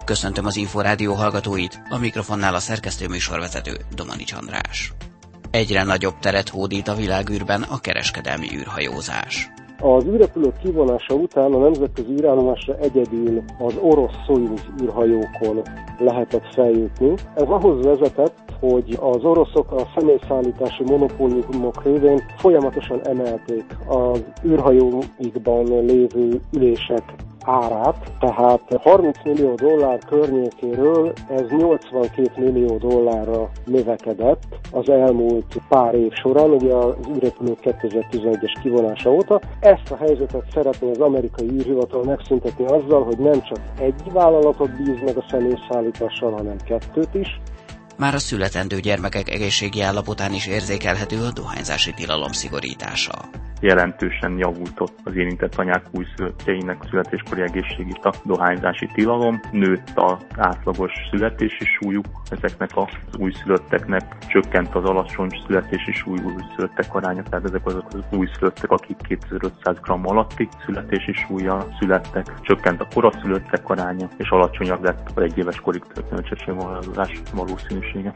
Köszöntöm az Inforádió hallgatóit, a mikrofonnál a szerkesztő műsorvezető Domanics András. Egyre nagyobb teret hódít a világűrben a kereskedelmi űrhajózás. Az űrrepülők kivonása után a nemzetközi űrállomásra egyedül az orosz Szojuz űrhajókon lehetett feljutni. Ez ahhoz vezetett, hogy az oroszok a személyszállítási monopóliumok révén folyamatosan emelték az űrhajóikban lévő ülések árát, tehát $30 millió környékéről ez $82 millió növekedett az elmúlt pár év során, ugye az űrrepülők 2011-es kivonása óta. Ezt a helyzetet szeretné az amerikai űrhivatal megszüntetni azzal, hogy nem csak egy vállalatot bíz meg a személyszállítással, hanem kettőt is. Már a születendő gyermekek egészségi állapotán is érzékelhető a dohányzási tilalom szigorítása. Jelentősen javult az érintett anyák újszülöttjeinek születéskori egészségét a dohányzási tilalom. Nőtt az átlagos születési súlyuk ezeknek az újszülötteknek, csökkent az alacsony születési súlyú újszülöttek aránya, tehát ezek azok az újszülöttek, akik 2500 g alatti születési súllyal születtek, csökkent a koraszülöttek aránya, és alacsonyabb lett az 1 éves korig történő csecsemőhalálozás valószínűsége.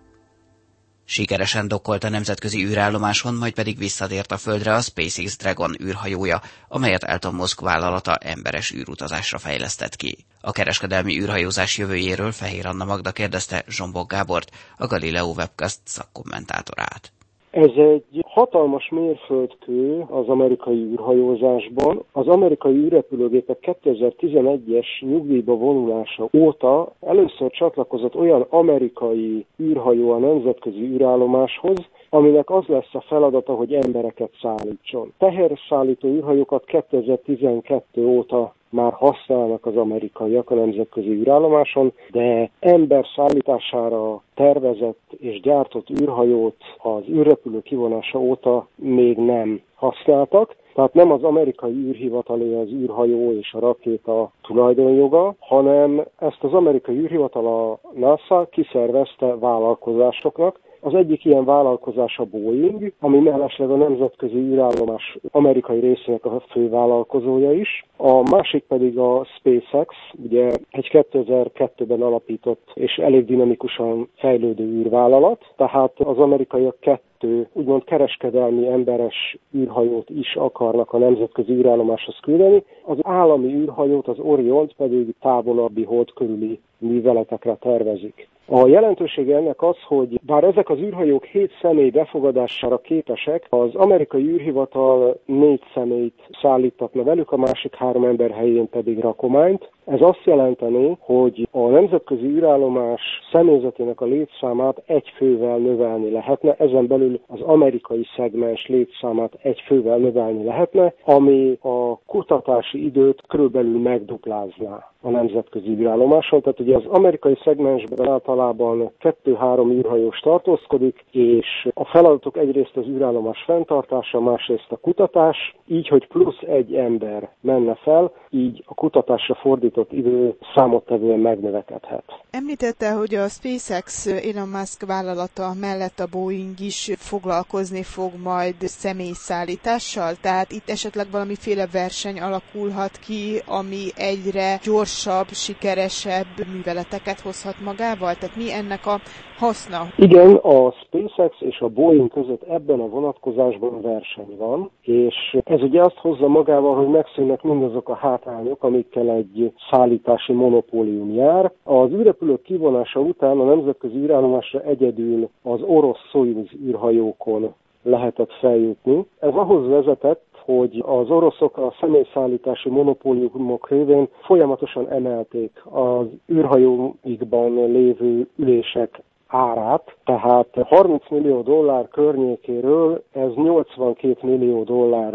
Sikeresen dokkolt a nemzetközi űrállomáson, majd pedig visszatért a Földre a SpaceX Dragon űrhajója, amelyet Elon Musk vállalata emberes űrutazásra fejlesztett ki. A kereskedelmi űrhajózás jövőjéről Fehér Anna Magda kérdezte Zsombor Gábort, a Galileo Webcast szakkommentátorát. Ez egy hatalmas mérföldkő az amerikai űrhajózásban. Az amerikai űrrepülőgépek 2011-es nyugdíjba vonulása óta először csatlakozott olyan amerikai űrhajó a nemzetközi űrállomáshoz, aminek az lesz a feladata, hogy embereket szállítson. Teherszállító űrhajókat 2012 óta már használnak az amerikaiak a nemzetközi űrállomáson, de ember szállítására tervezett és gyártott űrhajót az űrrepülő kivonása óta még nem használtak. Tehát nem az amerikai űrhivatalé az űrhajó és a rakéta tulajdonjoga, hanem ezt az amerikai űrhivatal, a NASA kiszervezte vállalkozásoknak. Az egyik ilyen vállalkozás a Boeing, ami mellesleg a nemzetközi űrállomás amerikai részének a fővállalkozója is. A másik pedig a SpaceX, ugye egy 2002-ben alapított és elég dinamikusan fejlődő űrvállalat, tehát az amerikaiak kettő úgymond kereskedelmi emberes űrhajót is akarnak a nemzetközi űrállomáshoz küldeni. Az állami űrhajót, az Oriont pedig távolabbi hold körüli műveletekre tervezik. A jelentősége ennek az, hogy bár ezek az űrhajók 7 személy befogadására képesek, az amerikai űrhivatal 4 személyt szállítatna velük, a másik 3 ember helyén pedig rakományt. Ez azt jelenteni, hogy a nemzetközi űrállomás személyzetének a létszámát 1 fővel növelni lehetne, ezen belül az amerikai szegmens létszámát 1 fővel növelni lehetne, ami a kutatási időt körülbelül megduplázná a nemzetközi űrállomáson. Tehát ugye az amerikai szegmensben általában 2-3 űrhajós tartózkodik, és a feladatok egyrészt az űrállomás fenntartása, másrészt a kutatás, így, hogy plusz 1 ember menne fel, így a kutatásra fordított idő számottevően megnövekedhet. Említette, hogy a SpaceX Elon Musk vállalata mellett a Boeing is foglalkozni fog majd személyszállítással, tehát itt esetleg valamiféle verseny alakulhat ki, ami egyre gyorsabb, sikeresebb műveleteket hozhat magával? Tehát mi ennek a haszna? Igen, a SpaceX és a Boeing között ebben a vonatkozásban verseny van, és ez ugye azt hozza magával, hogy megszűnnek mindazok a hátrányok, amikkel egy szállítási monopólium jár. Az űrrepülők kivonása után a nemzetközi űrállomásra egyedül az orosz Szojuz űrhajókon lehetett feljutni. Ez ahhoz vezetett, hogy az oroszok a személyszállítási monopóliumok révén folyamatosan emelték az űrhajóikban lévő ülések árát, tehát $30 millió környékéről ez $82 millió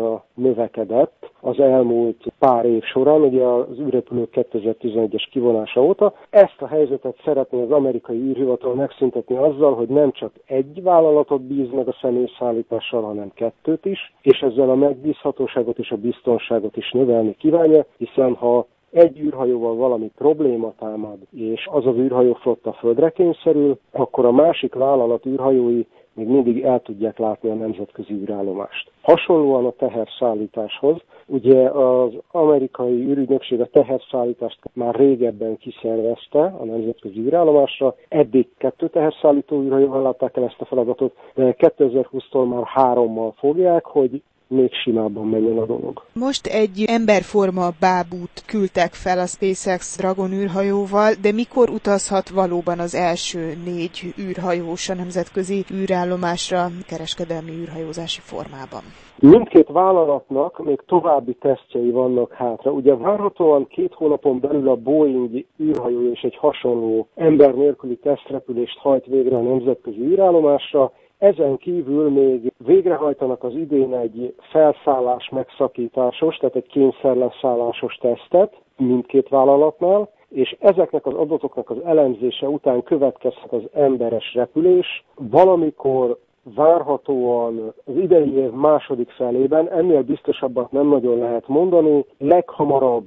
növekedett az elmúlt pár év során, ugye az űrrepülők 2011-es kivonása óta. Ezt a helyzetet szeretné az amerikai űrhivatal megszüntetni azzal, hogy nem csak egy vállalatot bíz meg a személyszállítással, hanem kettőt is, és ezzel a megbízhatóságot és a biztonságot is növelni kívánja, hiszen ha egy űrhajóval valami probléma támad, és az az űrhajóflotta földre kényszerül, akkor a másik vállalat űrhajói még mindig el tudják látni a nemzetközi űrállomást. Hasonlóan a teherszállításhoz, ugye az amerikai űrügynökség a teherszállítást már régebben kiszervezte a nemzetközi űrállomásra, eddig 2 teherszállító űrhajóval látták el ezt a feladatot, de 2020-tól már 3-mal fogják, hogy még simábban menjen a dolog. Most egy emberforma bábút küldtek fel a SpaceX Dragon űrhajóval, de mikor utazhat valóban az első 4 űrhajós a nemzetközi űrállomásra kereskedelmi űrhajózási formában? Mindkét vállalatnak még további tesztjei vannak hátra. Ugye várhatóan 2 hónapon belül a Boeing űrhajó és egy hasonló ember nélküli tesztrepülést hajt végre a nemzetközi űrállomásra. Ezen kívül még végrehajtanak az idén egy felszállás megszakításos, tehát egy kényszerleszállásos tesztet mindkét vállalatnál, és ezeknek az adatoknak az elemzése után következhet az emberes repülés, valamikor várhatóan az idei év második felében, ennél biztosabbat nem nagyon lehet mondani, leghamarabb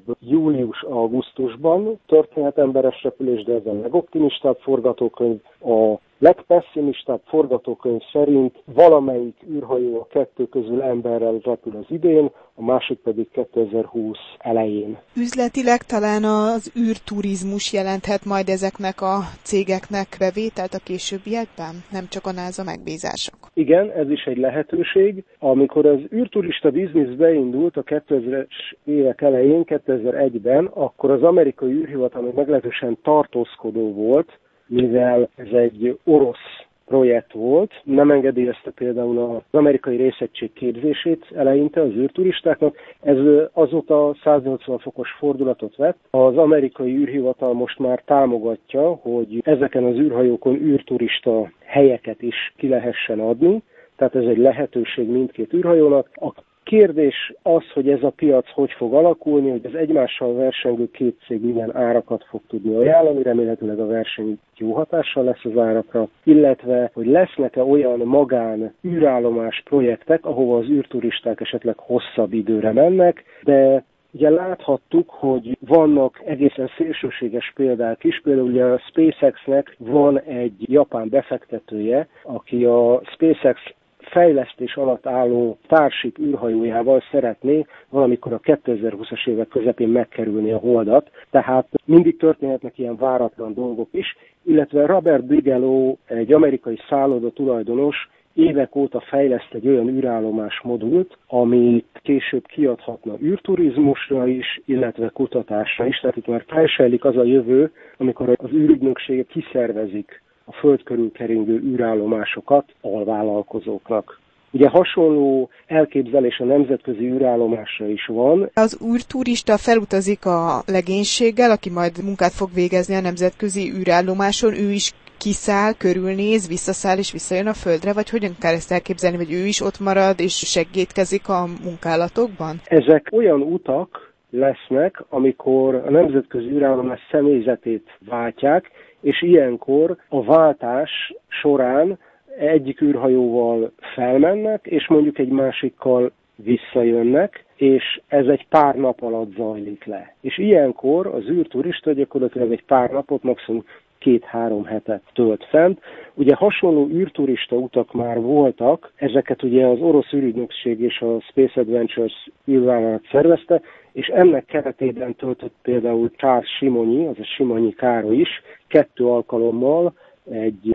július-augusztusban történhet emberes repülés, de ez a legoptimistább forgatókönyv. A legpesszimistább forgatókönyv szerint valamelyik űrhajó a 2 közül emberrel repül az idén, a másik pedig 2020 elején. Üzletileg talán az űrturizmus jelenthet majd ezeknek a cégeknek bevételt a későbbiekben, nem csak a NASA megbízások. Igen, ez is egy lehetőség. Amikor az űrturista biznisz beindult a 2000-es évek elején, 2001-ben, akkor az amerikai űrhivatal még meglehetősen tartózkodó volt, mivel ez egy orosz projekt volt, nem engedélyezte például az amerikai részegység képzését eleinte az űrturistáknak. Ez azóta 180 fokos fordulatot vett. Az amerikai űrhivatal most már támogatja, hogy ezeken az űrhajókon űrturista helyeket is ki lehessen adni, tehát ez egy lehetőség mindkét űrhajónak. A kérdés az, hogy ez a piac hogy fog alakulni, hogy az egymással versengő 2 cég milyen árakat fog tudni ajánlani, remélhetőleg a verseny jó hatással lesz az árakra, illetve, hogy lesznek-e olyan magán űrállomás projektek, ahova az űrturisták esetleg hosszabb időre mennek, de ugye láthattuk, hogy vannak egészen szélsőséges példák is, például ugye a SpaceX-nek van egy japán befektetője, aki a SpaceX fejlesztés alatt álló Starship űrhajójával szeretné valamikor a 2020-as évek közepén megkerülni a Holdat, tehát mindig történhetnek ilyen váratlan dolgok is, illetve Robert Bigelow, egy amerikai szálloda tulajdonos, évek óta fejleszt egy olyan űrállomás modult, amit később kiadhatna űrturizmusra is, illetve kutatásra is, tehát itt már felsejlik az a jövő, amikor az űrügynökségek kiszervezik a föld körül keringő űrállomásokat alvállalkozóknak. Ugye hasonló elképzelés a nemzetközi űrállomásra is van. Az űrturista felutazik a legénységgel, aki majd munkát fog végezni a nemzetközi űrállomáson, ő is kiszáll, körülnéz, visszaszáll és visszajön a földre, vagy hogyan kell ezt elképzelni, hogy ő is ott marad és segítkezik a munkálatokban? Ezek olyan utak lesznek, amikor a nemzetközi űrállomás személyzetét váltják, és ilyenkor a váltás során egyik űrhajóval felmennek, és mondjuk egy másikkal visszajönnek, és ez egy pár nap alatt zajlik le. És ilyenkor az űrturista gyakorlatilag egy pár napot, maximum 2-3 hetet tölt fent. Ugye hasonló űrturista utak már voltak, ezeket ugye az orosz űrügynökség és a Space Adventures űrvállalat szervezte, és ennek keretében töltött például Charles Simonyi, az a Simonyi Károly is, 2 alkalommal egy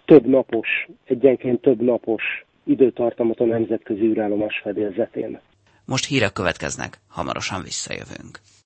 egyenként több napos időtartamot a nemzetközi űrállomás fedélzetén. Most hírek következnek, hamarosan visszajövünk.